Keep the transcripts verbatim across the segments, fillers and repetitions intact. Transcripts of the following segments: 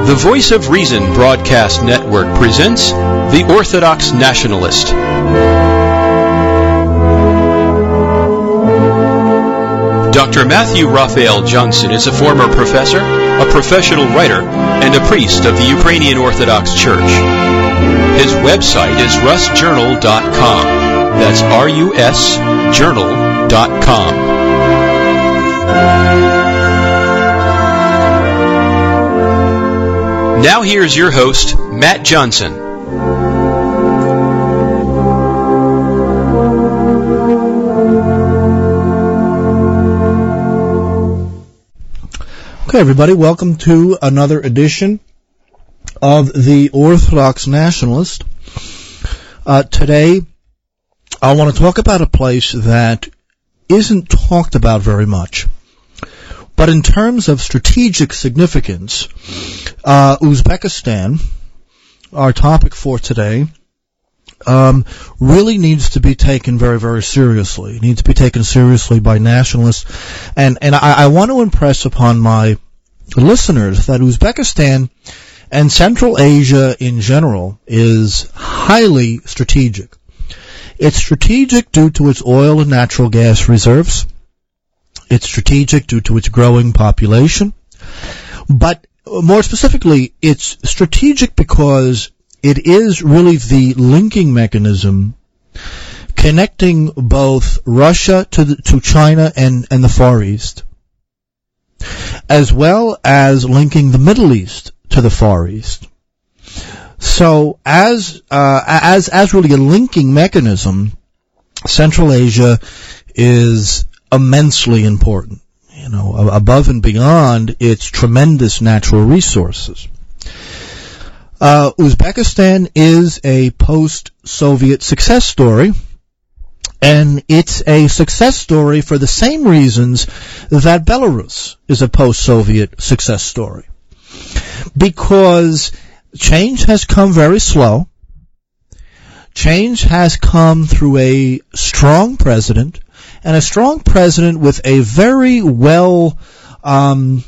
The Voice of Reason Broadcast Network presents The Orthodox Nationalist. Doctor Matthew Raphael Johnson is a former professor, a professional writer, and a priest of the Ukrainian Orthodox Church. His website is rus journal dot com. That's R U S journal dot com. Now here's your host, Matt Johnson. Okay, everybody, welcome to another edition of the Orthodox Nationalist. Uh, today, I want to talk about a place that isn't talked about very much. But in terms of strategic significance, uh, Uzbekistan, our topic for today, um, really needs to be taken very, very seriously. It needs to be taken seriously by nationalists. And, and I, I want to impress upon my listeners that Uzbekistan and Central Asia in general is highly strategic. It's strategic due to its oil and natural gas reserves. It's strategic due to its growing population. But more specifically, it's strategic because it is really the linking mechanism connecting both Russia to the, to China and, and the Far East, as well as linking the Middle East to the Far East. So as uh, as as really a linking mechanism, Central Asia is immensely important, you know, above and beyond its tremendous natural resources. Uh, Uzbekistan is a post-Soviet success story, and it's a success story for the same reasons that Belarus is a post-Soviet success story. Because change has come very slow. Change has come through a strong president, and a strong president with a very well, um,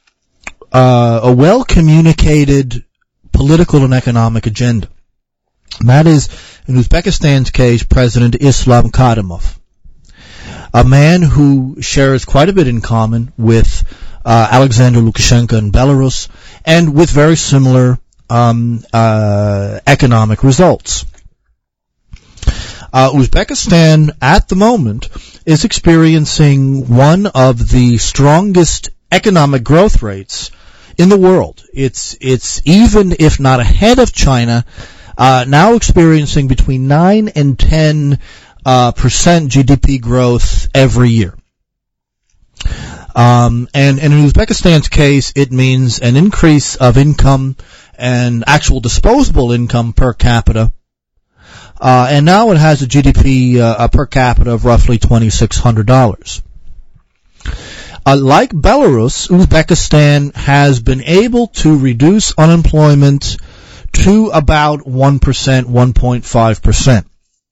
uh, a well-communicated political and economic agenda. And that is, in Uzbekistan's case, President Islam Kadyrov, a man who shares quite a bit in common with uh, Alexander Lukashenko in Belarus, and with very similar um, uh, economic results. Uh, Uzbekistan, at the moment, is experiencing one of the strongest economic growth rates in the world. It's, it's even if not ahead of China, uh, now experiencing between nine and ten uh, percent G D P growth every year. Um, and, and in Uzbekistan's case, it means an increase of income and actual disposable income per capita. Uh, and now it has a G D P uh, per capita of roughly twenty-six hundred dollars. Uh, like Belarus, Uzbekistan has been able to reduce unemployment to about one percent, one point five percent.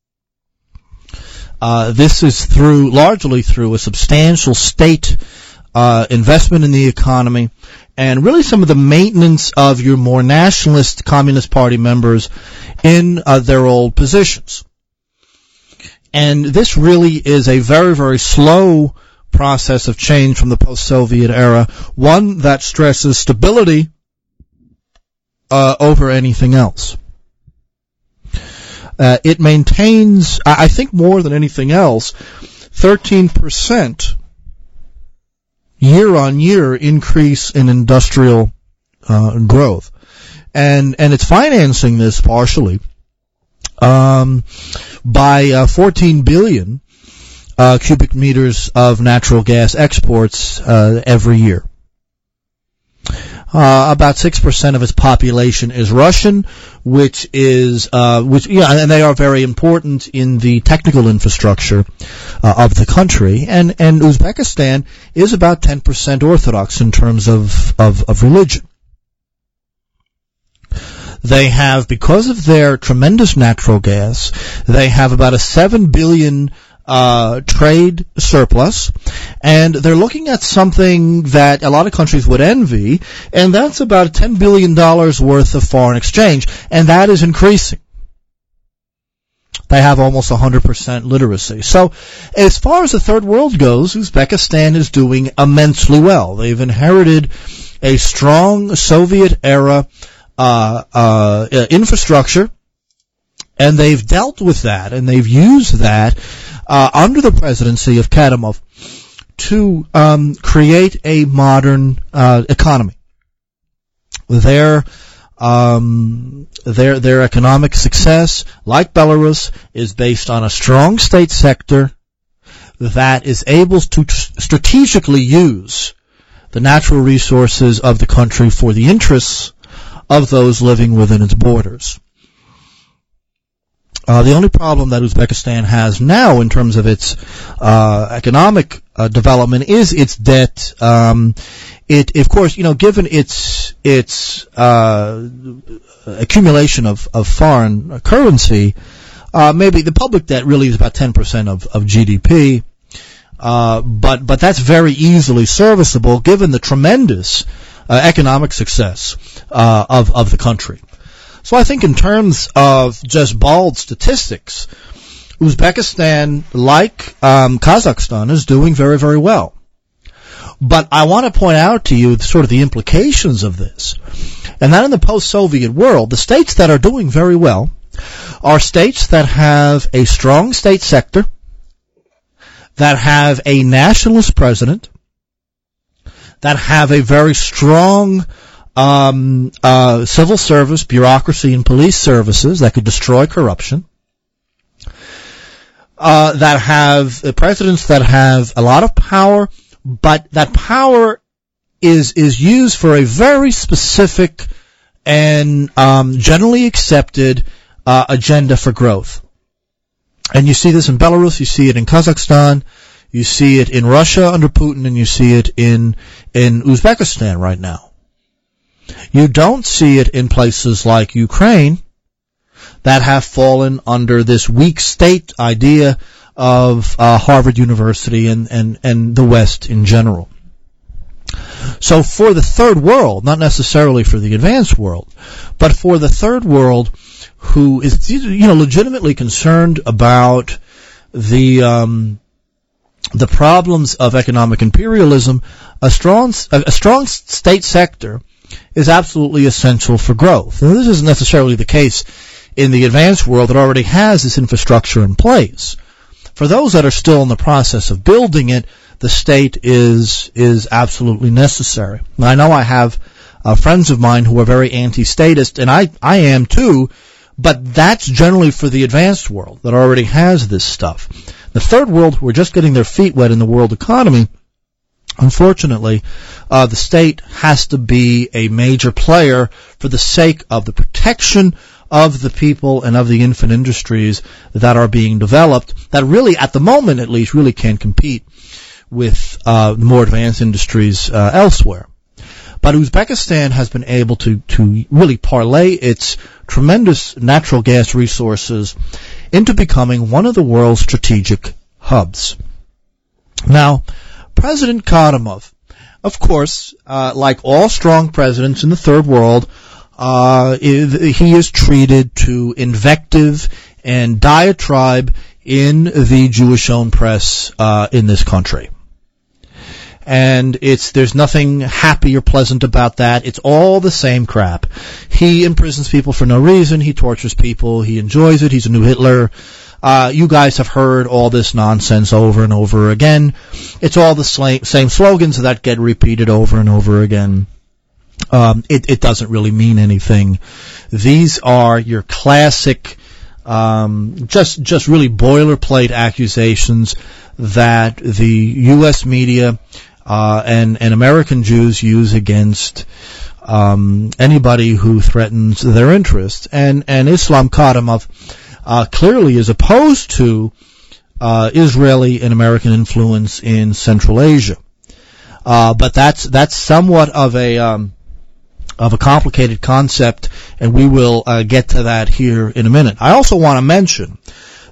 Uh, this is through, largely through a substantial state uh, investment in the economy, and really some of the maintenance of your more nationalist Communist Party members in uh, their old positions. And this really is a very, very slow process of change from the post-Soviet era, one that stresses stability uh, over anything else. Uh, it maintains, I think more than anything else, thirteen percent year-on-year increase in industrial uh, growth. And and it's financing this partially um, by uh, fourteen billion uh, cubic meters of natural gas exports uh, every year. Uh, about six percent of its population is Russian, which is, uh, which, yeah, and they are very important in the technical infrastructure uh, of the country. And, and Uzbekistan is about ten percent Orthodox in terms of, of, of religion. They have, because of their tremendous natural gas, they have about a seven billion uh, trade surplus, and they're looking at something that a lot of countries would envy, and that's about ten billion dollars worth of foreign exchange, and that is increasing. They have almost one hundred percent literacy. So, as far as the third world goes, Uzbekistan is doing immensely well. They've inherited a strong Soviet-era uh, uh, infrastructure, and they've dealt with that, and they've used that uh, under the presidency of Kadyrov to um, create a modern uh, economy. Their um, their their economic success, like Belarus, is based on a strong state sector that is able to t- strategically use the natural resources of the country for the interests of those living within its borders. Uh, the only problem that Uzbekistan has now in terms of its uh, economic uh, development is its debt. Um, it, of course, you know, given its its uh, accumulation of, of foreign currency, uh, maybe the public debt really is about ten percent of, of G D P. Uh, but but that's very easily serviceable given the tremendous uh, economic success uh, of of the country. So I think in terms of just bald statistics, Uzbekistan, like um, Kazakhstan, is doing very, very well. But I want to point out to you sort of the implications of this. And that in the post-Soviet world, the states that are doing very well are states that have a strong state sector, that have a nationalist president, that have a very strong Um, uh, civil service, bureaucracy, and police services that could destroy corruption, uh, that have uh, presidents that have a lot of power, but that power is is used for a very specific and um, generally accepted uh, agenda for growth. And you see this in Belarus, you see it in Kazakhstan, you see it in Russia under Putin, and you see it in in Uzbekistan right now. You don't see it in places like Ukraine that have fallen under this weak state idea of uh, Harvard University and, and, and the West in general. So for the third world, not necessarily for the advanced world, but for the third world who is, you know, legitimately concerned about the um, the problems of economic imperialism, a strong a strong state sector is absolutely essential for growth. Now, this isn't necessarily the case in the advanced world that already has this infrastructure in place. For those that are still in the process of building it, the state is is absolutely necessary. Now, I know I have uh, friends of mine who are very anti-statist, and I, I am too, but that's generally for the advanced world that already has this stuff. The third world, who are just getting their feet wet in the world economy, unfortunately, uh, the state has to be a major player for the sake of the protection of the people and of the infant industries that are being developed that really, at the moment at least, really can't compete with uh, more advanced industries uh, elsewhere. But Uzbekistan has been able to, to really parlay its tremendous natural gas resources into becoming one of the world's strategic hubs. Now, President Kadyrov, of course, uh, like all strong presidents in the third world, uh, he is treated to invective and diatribe in the Jewish-owned press uh, in this country. And it's there's nothing happy or pleasant about that. It's all the same crap. He imprisons people for no reason. He tortures people. He enjoys it. He's a new Hitler. Uh, you guys have heard all this nonsense over and over again. It's all the sl- same slogans that get repeated over and over again. Um, it, it doesn't really mean anything. These are your classic, um, just just really boilerplate accusations that the U S media uh, and and American Jews use against um, anybody who threatens their interests. And and Islam Kadyrov Uh, clearly is opposed to uh, Israeli and American influence in Central Asia, uh, but that's that's somewhat of a um, of a complicated concept, and we will uh, get to that here in a minute. I also want to mention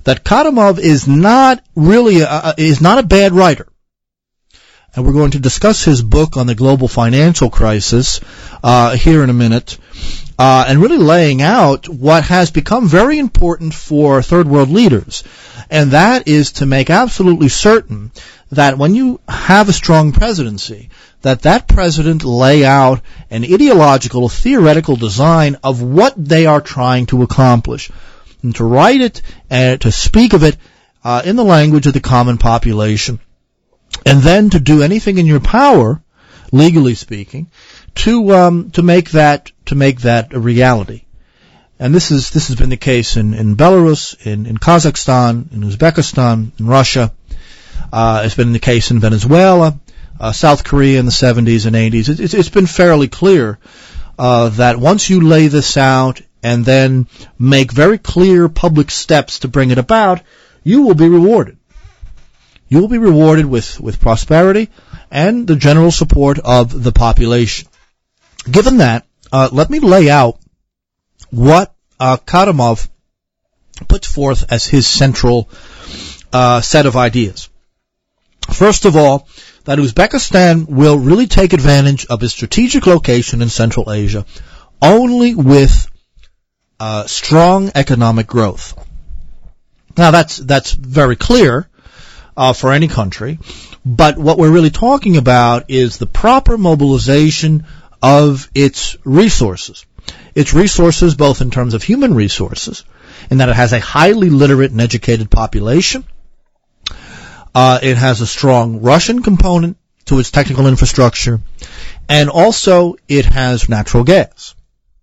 that Kadamov is not really a, is not a bad writer. And we're going to discuss his book on the global financial crisis uh, here in a minute, uh, and really laying out what has become very important for third world leaders, and that is to make absolutely certain that when you have a strong presidency, that that president lay out an ideological, theoretical design of what they are trying to accomplish, and to write it and to speak of it uh, in the language of the common population. And then to do anything in your power, legally speaking, to um, to make that to make that a reality. And this is this has been the case in, in Belarus, in, in Kazakhstan, in Uzbekistan, in Russia. Uh, it's been the case in Venezuela, uh, South Korea in the seventies and eighties. It, it's, it's been fairly clear uh, that once you lay this out and then make very clear public steps to bring it about, you will be rewarded. You will be rewarded with, with prosperity and the general support of the population. Given that, uh, let me lay out what uh, Kadamov puts forth as his central uh, set of ideas. First of all, that Uzbekistan will really take advantage of its strategic location in Central Asia only with uh, strong economic growth. Now, that's that's very clear. Uh, for any country, but what we're really talking about is the proper mobilization of its resources. Its resources both in terms of human resources, in that it has a highly literate and educated population. Uh, it has a strong Russian component to its technical infrastructure, and also it has natural gas.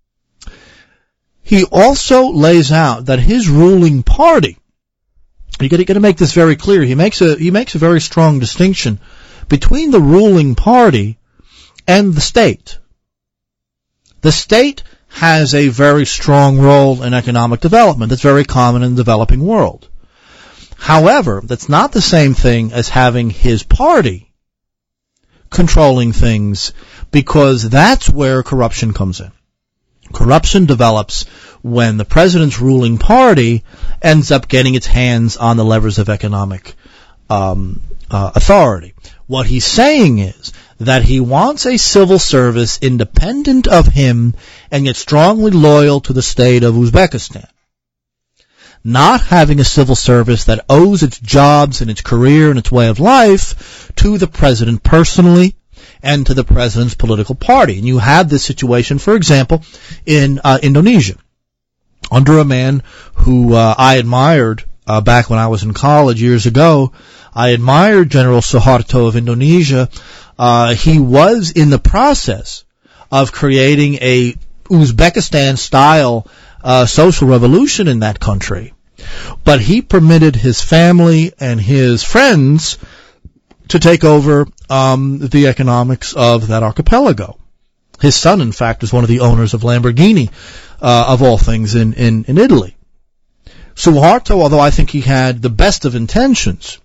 He also lays out that his ruling party, You got to make this very clear. He makes a he makes a very strong distinction between the ruling party and the state. The state has a very strong role in economic development. That's very common in the developing world. However, that's not the same thing as having his party controlling things, because that's where corruption comes in. Corruption develops when the president's ruling party ends up getting its hands on the levers of economic um, uh, authority. What he's saying is that he wants a civil service independent of him and yet strongly loyal to the state of Uzbekistan. Not having a civil service that owes its jobs and its career and its way of life to the president personally and to the president's political party. And you have this situation, for example, in uh, Indonesia, under a man who uh, I admired uh, back when I was in college years ago. I admired General Suharto of Indonesia. Uh, he was in the process of creating a Uzbekistan-style uh, social revolution in that country. But he permitted his family and his friends to take over um, the economics of that archipelago. His son, in fact, is one of the owners of Lamborghini, uh, of all things, in, in, in Italy. Suharto, although I think he had the best of intentions,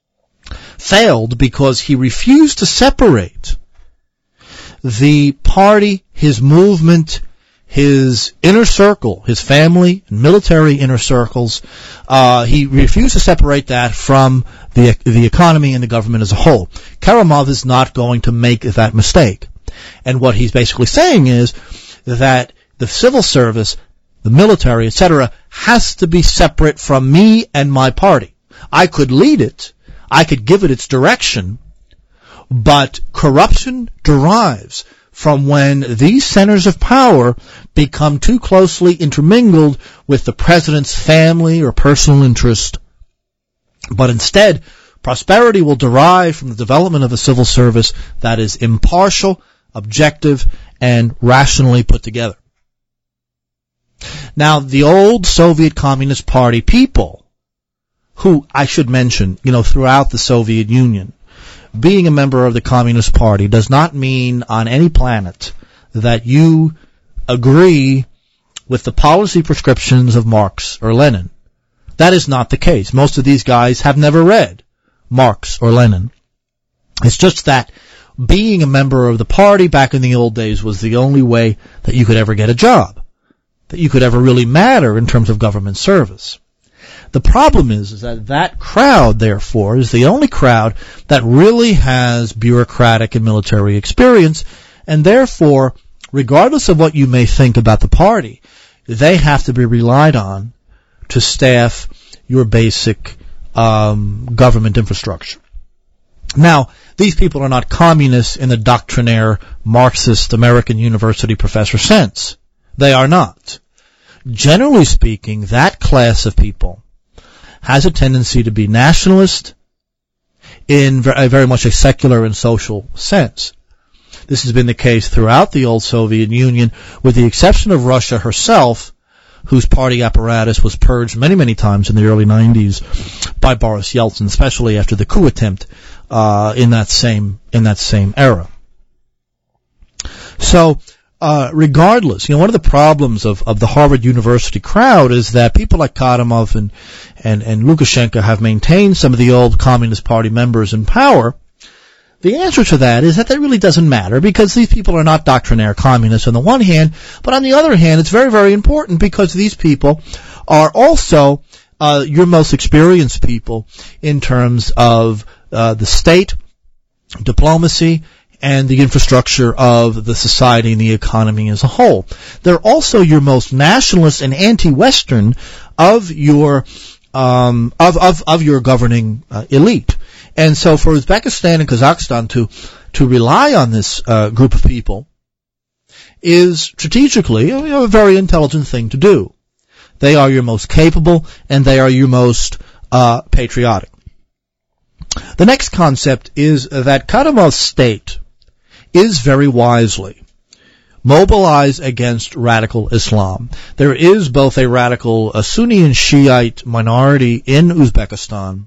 failed because he refused to separate the party, his movement, his inner circle, his family, and military inner circles. Uh, he refused to separate that from the the economy and the government as a whole. Kadamov is not going to make that mistake. And what he's basically saying is that the civil service, the military, et cetera, has to be separate from me and my party. I could lead it, I could give it its direction, but corruption derives from when these centers of power become too closely intermingled with the president's family or personal interest. But instead, prosperity will derive from the development of a civil service that is impartial, objective, and rationally put together. Now, the old Soviet Communist Party people, who I should mention, you know, throughout the Soviet Union, being a member of the Communist Party does not mean on any planet that you agree with the policy prescriptions of Marx or Lenin. That is not the case. Most of these guys have never read Marx or Lenin. It's just that being a member of the party back in the old days was the only way that you could ever get a job, that you could ever really matter in terms of government service. The problem is, is that that crowd, therefore, is the only crowd that really has bureaucratic and military experience, and therefore, regardless of what you may think about the party, they have to be relied on to staff your basic um, government infrastructure. Now, these people are not communists in the doctrinaire Marxist American university professor sense. They are not. Generally speaking, that class of people has a tendency to be nationalist in very, very much a secular and social sense. This has been the case throughout the old Soviet Union, with the exception of Russia herself, whose party apparatus was purged many, many times in the early nineties by Boris Yeltsin, especially after the coup attempt uh, in that same in that same era. So, uh, regardless, you know, one of the problems of, of the Harvard University crowd is that people like Kadyrov and, and and Lukashenko have maintained some of the old Communist Party members in power. The answer to that is that that really doesn't matter, because these people are not doctrinaire communists on the one hand, but on the other hand, it's very, very important because these people are also uh, your most experienced people in terms of uh, the state, diplomacy, and the infrastructure of the society and the economy as a whole. They're also your most nationalist and anti-Western of your um, of of of your governing uh, elite. And so for Uzbekistan and Kazakhstan to to rely on this uh, group of people is strategically you know, a very intelligent thing to do. They are your most capable, and they are your most uh, patriotic. The next concept is that Kadyrov's state is very wisely mobilized against radical Islam. There is both a radical a Sunni and Shiite minority in Uzbekistan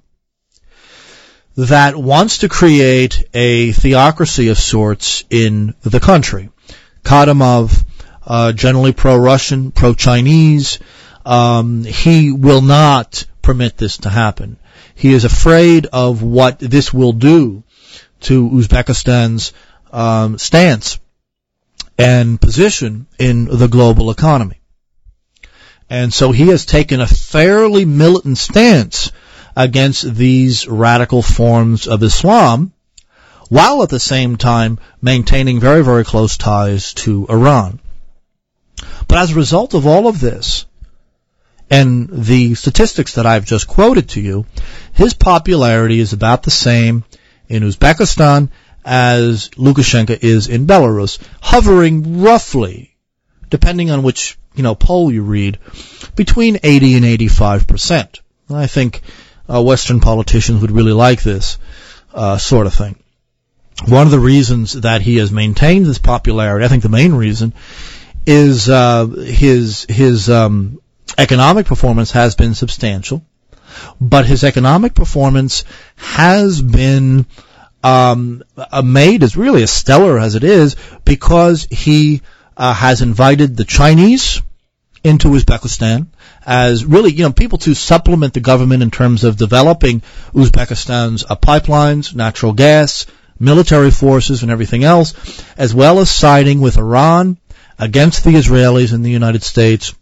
that wants to create a theocracy of sorts in the country. Kadyrov, uh, generally pro-Russian, pro-Chinese, um, he will not permit this to happen. He is afraid of what this will do to Uzbekistan's um, stance and position in the global economy. And so he has taken a fairly militant stance against these radical forms of Islam, while at the same time maintaining very, very close ties to Iran. But as a result of all of this, and the statistics that I've just quoted to you, his popularity is about the same in Uzbekistan as Lukashenko is in Belarus, hovering roughly, depending on which, you know, poll you read, between eighty and eighty-five percent. I think Uh, Western politicians would really like this uh, sort of thing. One of the reasons that he has maintained this popularity, I think the main reason, is uh, his his um, economic performance has been substantial, but his economic performance has been um, made as really as stellar as it is because he uh, has invited the Chinese into Uzbekistan as really, you know, people to supplement the government in terms of developing Uzbekistan's uh, pipelines, natural gas, military forces, and everything else, as well as siding with Iran against the Israelis and the United States,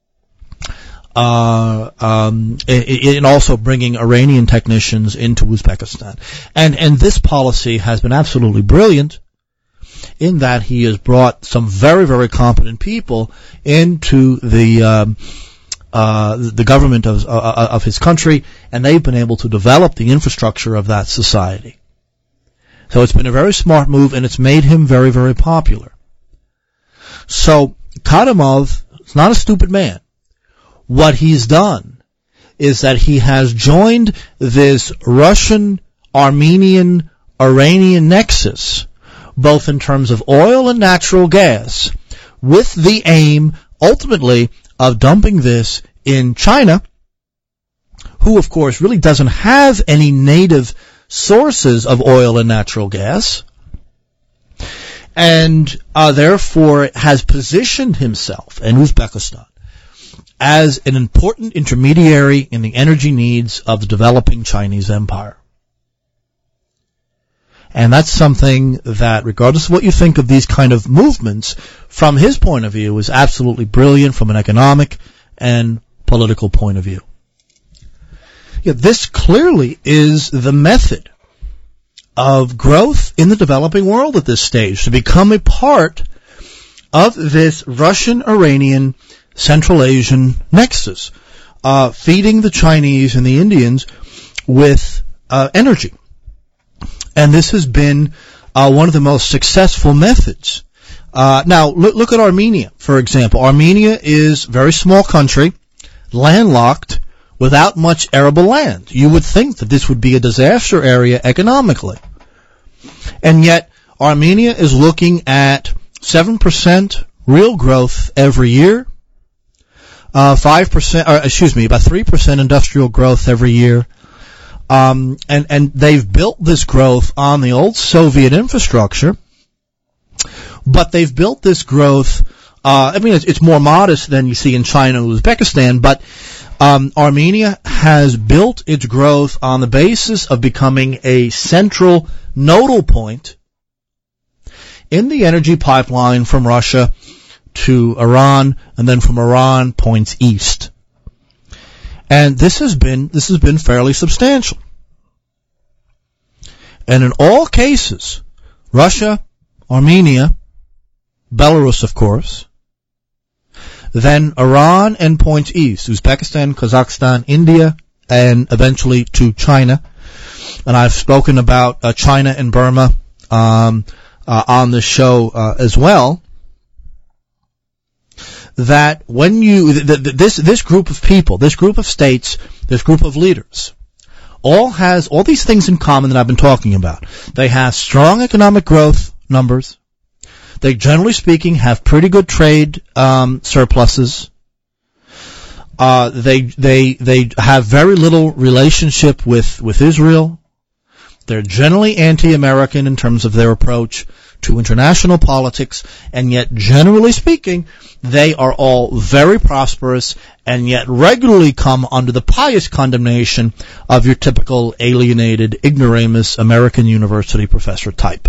uh, um, and also bringing Iranian technicians into Uzbekistan. And, and this policy has been absolutely brilliant, in that he has brought some very, very competent people into the um, uh, the government of uh, of his country, and they've been able to develop the infrastructure of that society. So it's been a very smart move, and it's made him very, very popular. So Kadyrov is not a stupid man. What he's done is that he has joined this Russian, Armenian, Iranian nexus, both in terms of oil and natural gas, with the aim, ultimately, of dumping this in China, who, of course, really doesn't have any native sources of oil and natural gas, and uh, therefore has positioned himself in Uzbekistan as an important intermediary in the energy needs of the developing Chinese empire. And that's something that, regardless of what you think of these kind of movements, from his point of view, is absolutely brilliant from an economic and political point of view. Yeah, this clearly is the method of growth in the developing world at this stage, to become a part of this Russian-Iranian Central Asian nexus, uh, feeding the Chinese and the Indians with uh, energy. And this has been uh, one of the most successful methods. Uh, now, look, look at Armenia, for example. Armenia is a very small country, landlocked, without much arable land. You would think that this would be a disaster area economically. And yet, Armenia is looking at seven percent real growth every year, uh, five percent, or excuse me, about three percent industrial growth every year. Um, and, and they've built this growth on the old Soviet infrastructure, but they've built this growth, uh, I mean, it's, it's more modest than you see in China and Uzbekistan, but um, Armenia has built its growth on the basis of becoming a central nodal point in the energy pipeline from Russia to Iran, and then from Iran points east. And this has been, this has been fairly substantial. And in all cases, Russia, Armenia, Belarus, of course, then Iran and points east, Uzbekistan, Kazakhstan, India, and eventually to China. And I've spoken about uh, China and Burma um, uh, on this show uh, as well. That when you, th- th- this, this group of people, this group of states, this group of leaders, all has all these things in common that I've been talking about. They have strong economic growth numbers. They, generally speaking, have pretty good trade um, surpluses. Uh, they, they, they have very little relationship with, with Israel. They're generally anti-American in terms of their approach to international politics, and yet, generally speaking, they are all very prosperous and yet regularly come under the pious condemnation of your typical alienated, ignoramus American university professor type.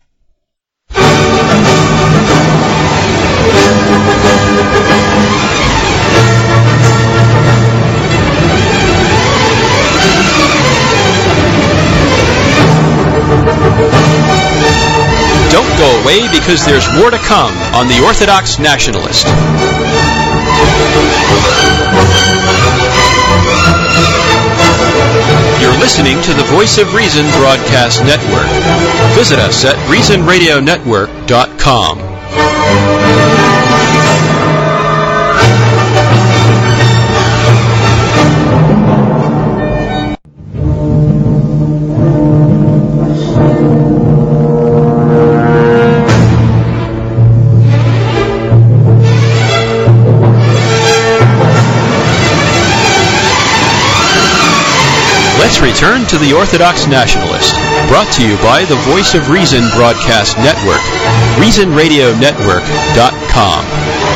Don't go away, because there's more to come on The Orthodox Nationalist. You're listening to the Voice of Reason Broadcast Network. Visit us at reason radio network dot com. Let's return to the Orthodox Nationalist, brought to you by the Voice of Reason Broadcast Network, reason radio network dot com.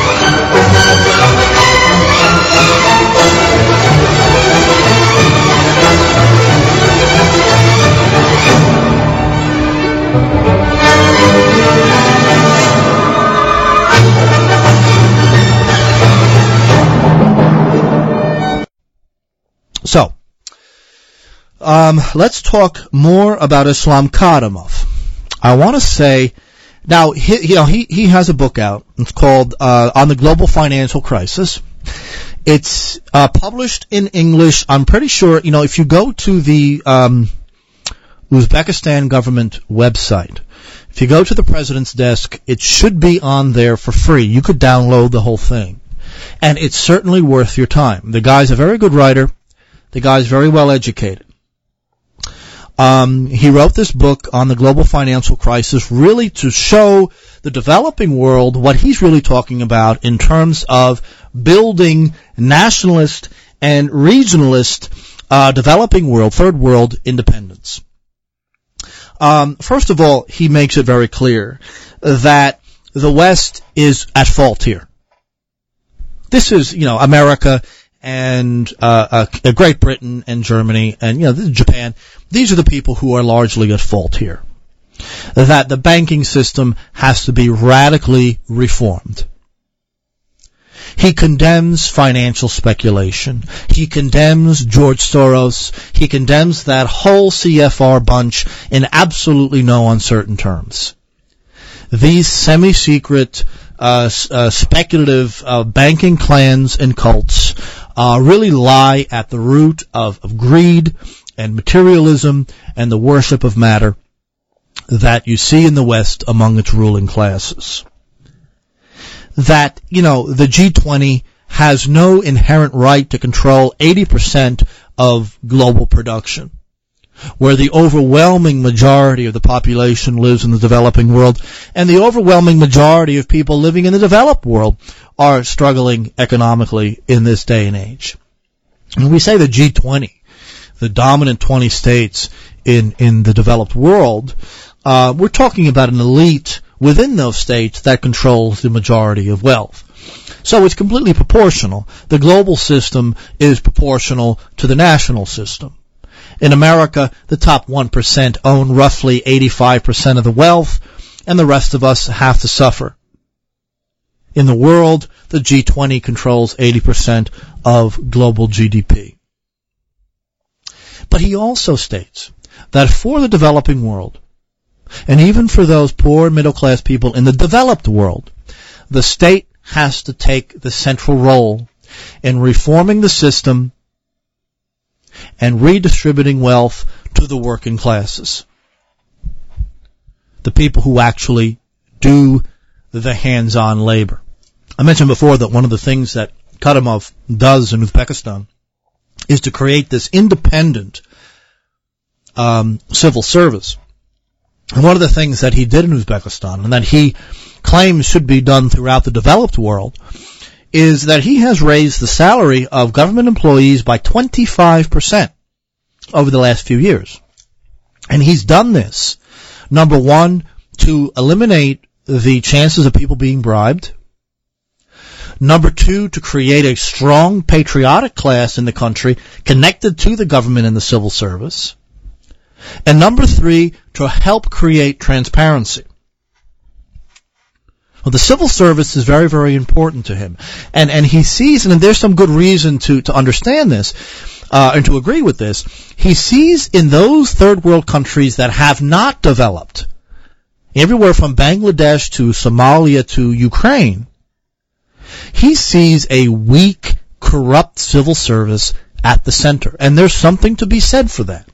So, Um, let's talk more about Islam Kadyrov. I want to say, now, he, you know, he, he has a book out. It's called, uh, On the Global Financial Crisis. It's, uh, published in English. I'm pretty sure, you know, if you go to the, um, Uzbekistan government website, if you go to the president's desk, it should be on there for free. You could download the whole thing. And it's certainly worth your time. The guy's a very good writer. The guy's very well educated. Um, he wrote this book on the global financial crisis really to show the developing world what he's really talking about in terms of building nationalist and regionalist uh, developing world, third world independence. Um, first of all, he makes it very clear that the West is at fault here. This is, you know, America and uh, uh, Great Britain and Germany and, you know, Japan. These are the people who are largely at fault here. That the banking system has to be radically reformed. He condemns financial speculation. He condemns George Soros. He condemns that whole C F R bunch in absolutely no uncertain terms. These semi-secret, uh, uh, speculative uh, banking clans and cults uh, really lie at the root of, of greed and materialism and the worship of matter that you see in the West among its ruling classes. That, you know, the G twenty has no inherent right to control eighty percent of global production, where the overwhelming majority of the population lives in the developing world, and the overwhelming majority of people living in the developed world are struggling economically in this day and age. When we say the G twenty, the dominant twenty states in, in the developed world, uh, we're talking about an elite within those states that controls the majority of wealth. So it's completely proportional. The global system is proportional to the national system. In America, the top one percent own roughly eighty-five percent of the wealth, and the rest of us have to suffer. In the world, the G twenty controls eighty percent of global G D P. But he also states that for the developing world, and even for those poor middle-class people in the developed world, the state has to take the central role in reforming the system and redistributing wealth to the working classes, the people who actually do the hands-on labor. I mentioned before that one of the things that Kadyrov does in Uzbekistan is to create this independent um, civil service. And one of the things that he did in Uzbekistan, and that he claims should be done throughout the developed world, is that he has raised the salary of government employees by twenty-five percent over the last few years. And he's done this, number one, to eliminate the chances of people being bribed. Number two, to create a strong patriotic class in the country connected to the government and the civil service. And number three, to help create transparency. Well, the civil service is very, very important to him. And, and he sees, and there's some good reason to, to understand this, uh, and to agree with this, he sees in those third world countries that have not developed, everywhere from Bangladesh to Somalia to Ukraine, he sees a weak, corrupt civil service at the center. And there's something to be said for that.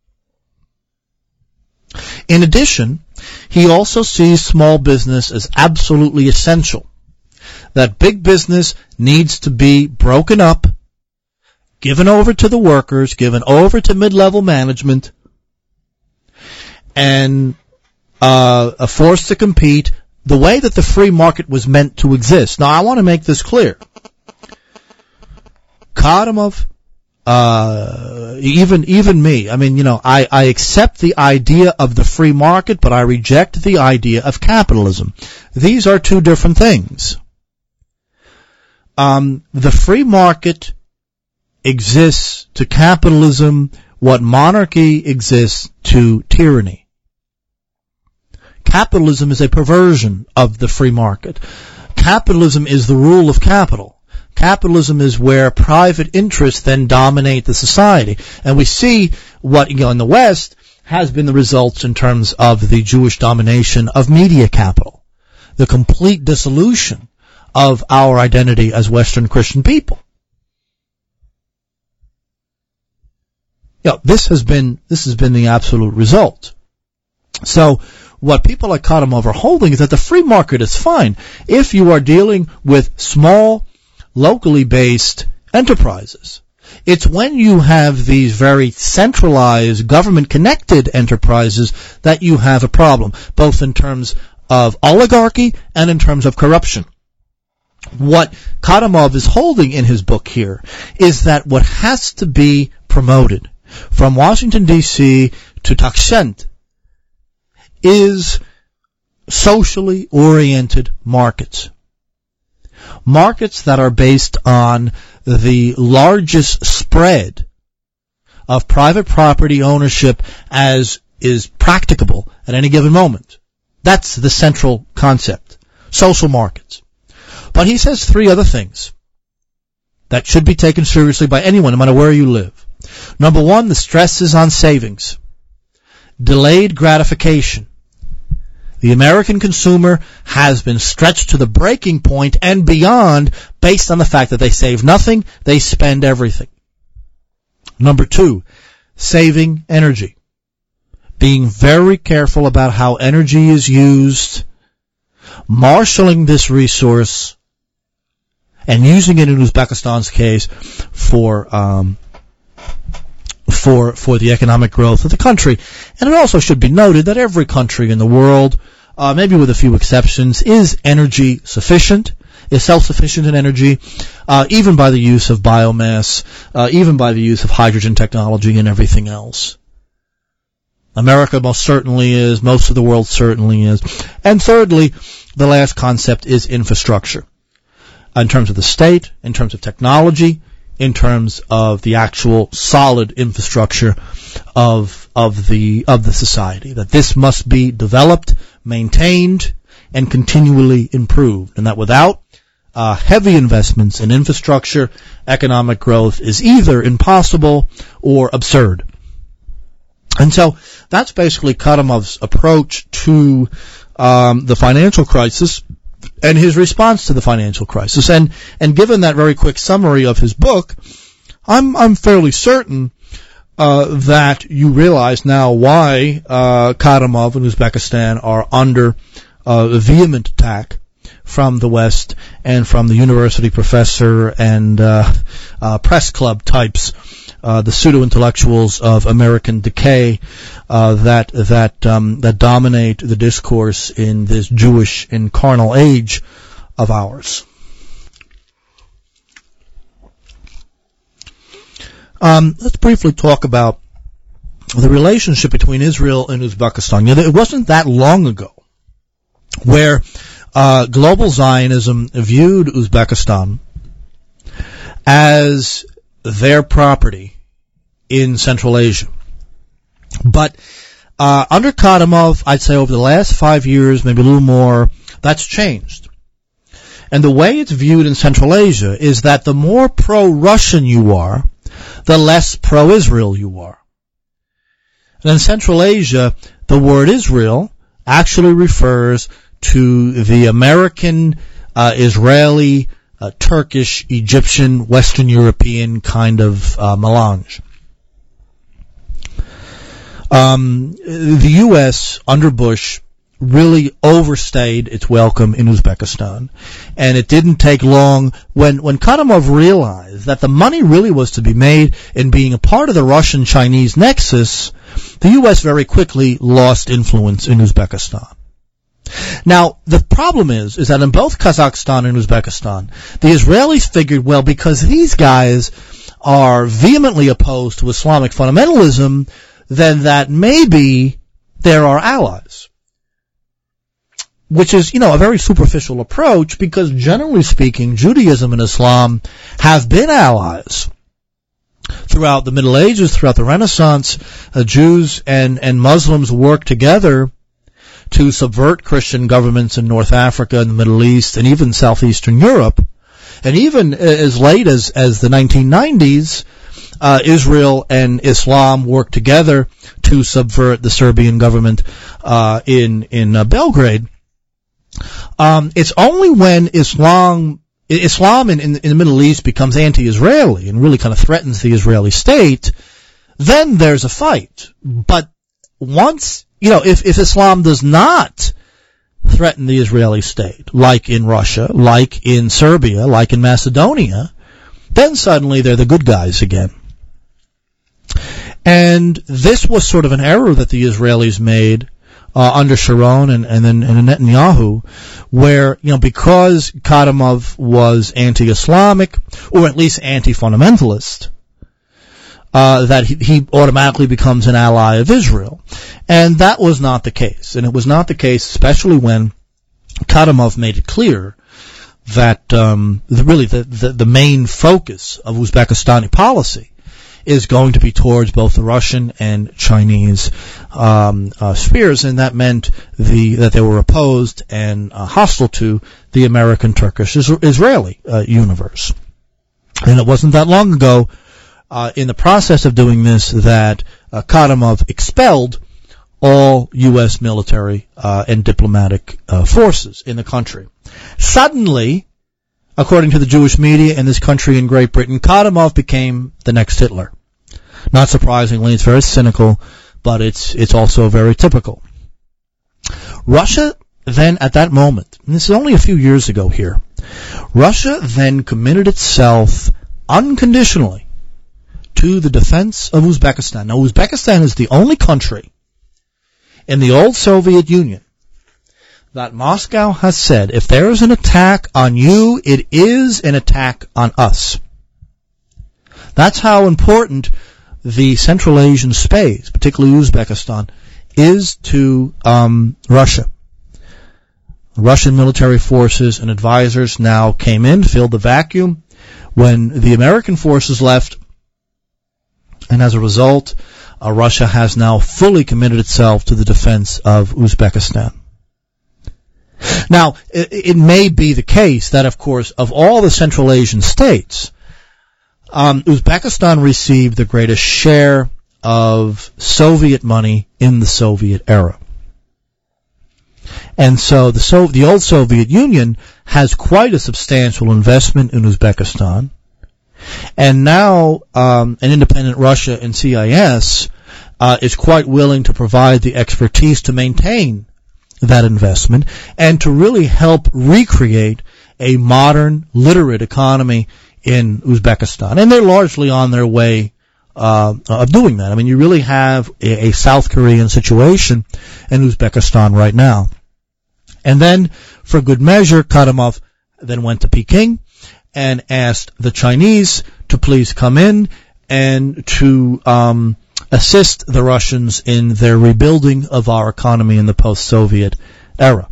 In addition, he also sees small business as absolutely essential. That big business needs to be broken up, given over to the workers, given over to mid-level management, and uh, forced to compete the way that the free market was meant to exist. Now, I want to make this clear. Kadyrov, Uh, even, even me, I mean, you know, I, I accept the idea of the free market, but I reject the idea of capitalism. These are two different things. Um, the free market exists to capitalism what monarchy exists to tyranny. Capitalism is a perversion of the free market. Capitalism is the rule of capital. Capitalism is where private interests then dominate the society. And we see what, you know, in the West has been the results in terms of the Jewish domination of media capital, the complete dissolution of our identity as Western Christian people. You know, this has been, this has been the absolute result. So, what people like Kadyrov are holding is that the free market is fine if you are dealing with small, locally based enterprises. It's when you have these very centralized, government-connected enterprises that you have a problem, both in terms of oligarchy and in terms of corruption. What Kadyrov is holding in his book here is that what has to be promoted from Washington, D C to Tashkent is socially oriented markets. Markets that are based on the largest spread of private property ownership as is practicable at any given moment. That's the central concept. Social markets. But he says three other things that should be taken seriously by anyone, no matter where you live. Number one, the stress is on savings. Delayed gratification. The American consumer has been stretched to the breaking point and beyond based on the fact that they save nothing, they spend everything. Number two, saving energy. Being very careful about how energy is used, marshaling this resource, and using it in Uzbekistan's case for um, for for the economic growth of the country. And it also should be noted that every country in the world, uh, maybe with a few exceptions, is energy sufficient, is self-sufficient in energy, uh, even by the use of biomass, uh, even by the use of hydrogen technology and everything else. America most certainly is, most of the world certainly is. And thirdly, the last concept is infrastructure. In terms of the state, in terms of technology, in terms of the actual solid infrastructure of of the of the society. That this must be developed, maintained, and continually improved. And that without uh, heavy investments in infrastructure, economic growth is either impossible or absurd. And so that's basically Karamov's approach to um, the financial crisis and his response to the financial crisis. And and given that very quick summary of his book, I'm I'm fairly certain uh, that you realize now why uh, Karamov and Uzbekistan are under uh, vehement attack from the West and from the university professor and uh, uh, press club types, uh, the pseudo-intellectuals of American decay uh, that that um, that dominate the discourse in this Jewish and carnal age of ours. Um, let's briefly talk about the relationship between Israel and Uzbekistan. You know, it wasn't that long ago where uh, global Zionism viewed Uzbekistan as their property in Central Asia. But uh, under Kadyrov, I'd say over the last five years, maybe a little more, that's changed. And the way it's viewed in Central Asia is that the more pro-Russian you are, the less pro-Israel you are. And in Central Asia, the word Israel actually refers to the American, uh, Israeli, uh, Turkish, Egyptian, Western European kind of uh, melange. Um, the U S under Bush really overstayed its welcome in Uzbekistan. And it didn't take long when, when Kadyrov realized that the money really was to be made in being a part of the Russian-Chinese nexus, the U S very quickly lost influence in Uzbekistan. Now, the problem is, is that in both Kazakhstan and Uzbekistan, the Israelis figured, well, because these guys are vehemently opposed to Islamic fundamentalism, then that maybe they're our allies. Which is, you know, a very superficial approach because generally speaking, Judaism and Islam have been allies. Throughout the Middle Ages, throughout the Renaissance, uh, Jews and, and Muslims worked together to subvert Christian governments in North Africa and the Middle East and even Southeastern Europe. And even as late as, as the nineteen nineties, uh, Israel and Islam worked together to subvert the Serbian government uh, in, in uh, Belgrade. Um, it's only when Islam, Islam in, in, in the Middle East becomes anti-Israeli and really kind of threatens the Israeli state, then there's a fight. But once, you know, if, if Islam does not threaten the Israeli state, like in Russia, like in Serbia, like in Macedonia, then suddenly they're the good guys again. And this was sort of an error that the Israelis made Uh, under Sharon and, and then and Netanyahu, where, you know, because Kadyrov was anti-Islamic, or at least anti-fundamentalist, uh, that he, he automatically becomes an ally of Israel. And that was not the case. And it was not the case, especially when Kadyrov made it clear that, um, the, really the, the, the main focus of Uzbekistani policy is going to be towards both the Russian and Chinese um, uh, spheres, and that meant the that they were opposed and uh, hostile to the American, Turkish, Israeli uh, universe. And it wasn't that long ago, uh, in the process of doing this, that uh, Kadyrov expelled all U S military uh, and diplomatic uh, forces in the country. Suddenly, according to the Jewish media in this country in Great Britain, Kadyrov became the next Hitler. Not surprisingly, it's very cynical, but it's it's also very typical. Russia then, at that moment, and this is only a few years ago here, Russia then committed itself unconditionally to the defense of Uzbekistan. Now, Uzbekistan is the only country in the old Soviet Union that Moscow has said, if there is an attack on you, it is an attack on us. That's how important the Central Asian space, particularly Uzbekistan, is to um, Russia. Russian military forces and advisors now came in, filled the vacuum when the American forces left, and as a result, uh, Russia has now fully committed itself to the defense of Uzbekistan. Now, it, it may be the case that, of course, of all the Central Asian states, um, Uzbekistan received the greatest share of Soviet money in the Soviet era. And so the, so the old Soviet Union has quite a substantial investment in Uzbekistan. And now um, an independent Russia and C I S uh, is quite willing to provide the expertise to maintain that investment and to really help recreate a modern, literate economy in Uzbekistan. And they're largely on their way uh, of doing that. I mean, you really have a, a South Korean situation in Uzbekistan right now. And then, for good measure, Kadyrov then went to Peking and asked the Chinese to please come in and to um, assist the Russians in their rebuilding of our economy in the post-Soviet era.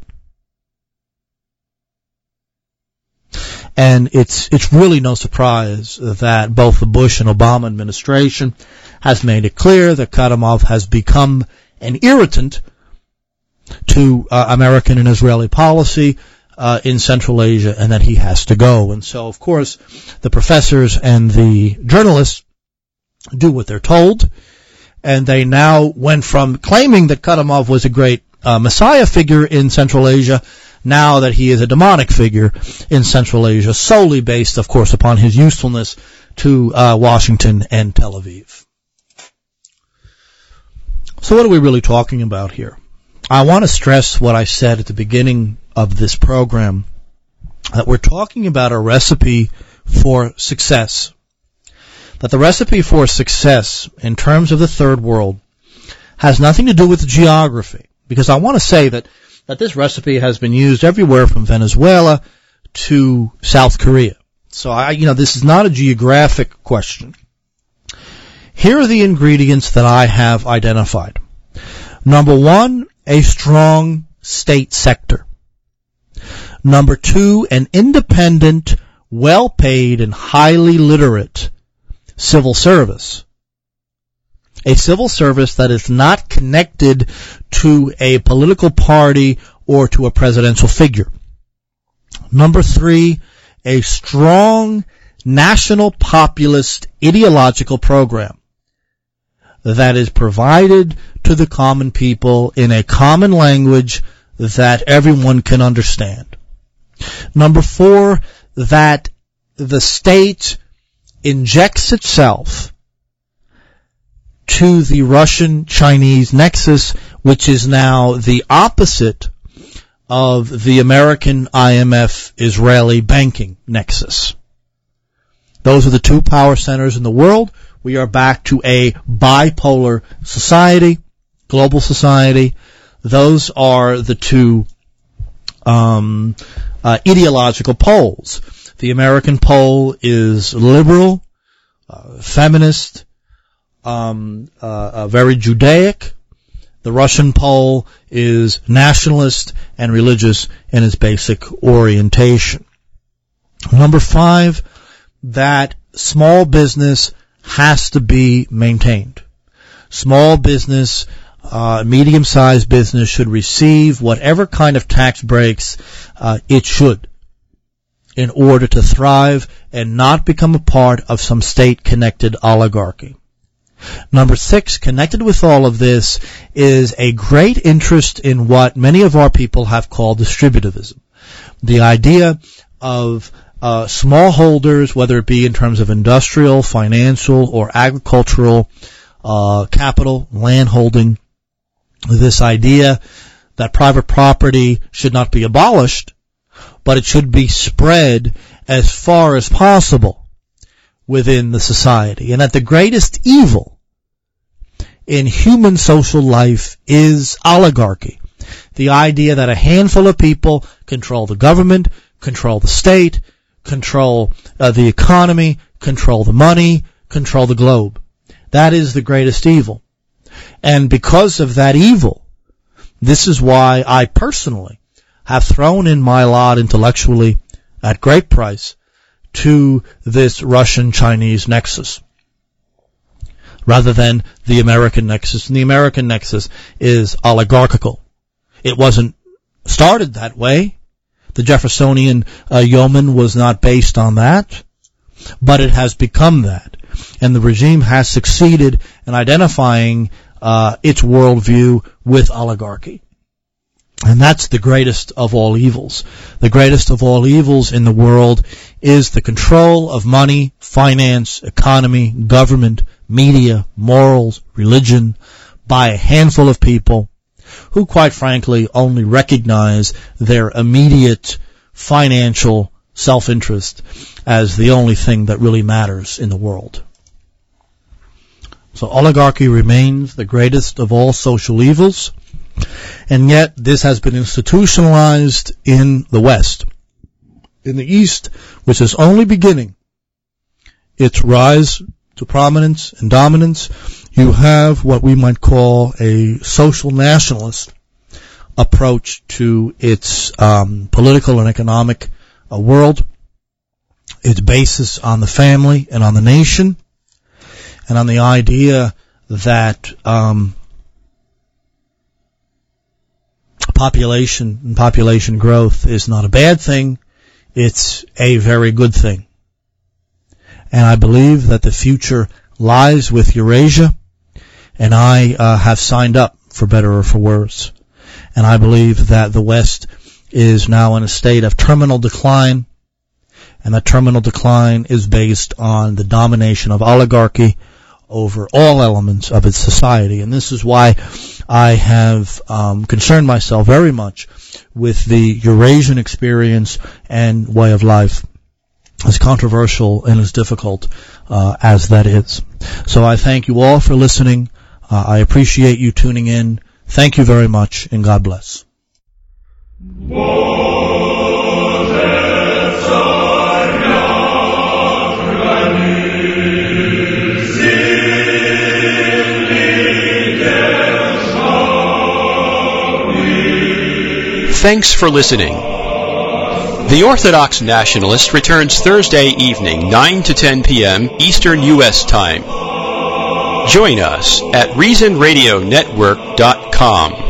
And it's it's really no surprise that both the Bush and Obama administration has made it clear that Kadyrov has become an irritant to uh, American and Israeli policy uh, in Central Asia, and that he has to go. And so, of course, the professors and the journalists do what they're told, and they now went from claiming that Kadyrov was a great uh, messiah figure in Central Asia, now that he is a demonic figure in Central Asia, solely based, of course, upon his usefulness to uh, Washington and Tel Aviv. So what are we really talking about here? I want to stress what I said at the beginning of this program, that we're talking about a recipe for success. That the recipe for success in terms of the third world has nothing to do with geography. Because I want to say that, that this recipe has been used everywhere from Venezuela to South Korea. So I, you know, this is not a geographic question. Here are the ingredients that I have identified. Number one, a strong state sector. Number two, an independent, well-paid, and highly literate civil service. A civil service that is not connected to a political party or to a presidential figure. Number three, a strong national populist ideological program that is provided to the common people in a common language that everyone can understand. Number four, that the state injects itself to the Russian-Chinese nexus, which is now the opposite of the American I M F-Israeli banking nexus. Those are the two power centers in the world. We are back to a bipolar society, global society. Those are the two um, uh, ideological poles. The American pole is liberal, uh, feminist, um, uh, uh, very Judaic. The Russian pole is nationalist and religious in its basic orientation. Number five, that small business has to be maintained. Small business, uh, medium-sized business should receive whatever kind of tax breaks uh, it should in order to thrive and not become a part of some state-connected oligarchy. Number six, connected with all of this, is a great interest in what many of our people have called distributivism. The idea of uh, smallholders, whether it be in terms of industrial, financial, or agricultural uh, capital, land holding, this idea that private property should not be abolished, but it should be spread as far as possible within the society. And that the greatest evil in human social life is oligarchy. The idea that a handful of people control the government, control the state, control uh, the economy, control the money, control the globe. That is the greatest evil. And because of that evil, this is why I personally have thrown in my lot intellectually at great price to this Russian-Chinese nexus, rather than the American nexus. And the American nexus is oligarchical. It wasn't started that way. The Jeffersonian uh, yeoman was not based on that, but it has become that. And the regime has succeeded in identifying uh, its worldview with oligarchy. And that's the greatest of all evils. The greatest of all evils in the world is the control of money, finance, economy, government, media, morals, religion by a handful of people who, quite frankly, only recognize their immediate financial self-interest as the only thing that really matters in the world. So oligarchy remains the greatest of all social evils. And yet this has been institutionalized in the West. In the East, which is only beginning its rise to prominence and dominance, you have what we might call a social nationalist approach to its um, political and economic uh, world, its basis on the family and on the nation, and on the idea that um, population and population growth is not a bad thing, it's a very good thing. And I believe that the future lies with Eurasia, and I uh, have signed up for better or for worse. And I believe that the West is now in a state of terminal decline, and that terminal decline is based on the domination of oligarchy over all elements of its society. And this is why I have um, concerned myself very much with the Eurasian experience and way of life, as controversial and as difficult uh, as that is. So I thank you all for listening. Uh, I appreciate you tuning in. Thank you very much, and God bless. Thanks for listening. The Orthodox Nationalist returns Thursday evening, nine to ten p.m. Eastern U S time. Join us at reason radio network dot com.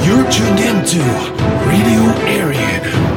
You're tuned into Radio Arian.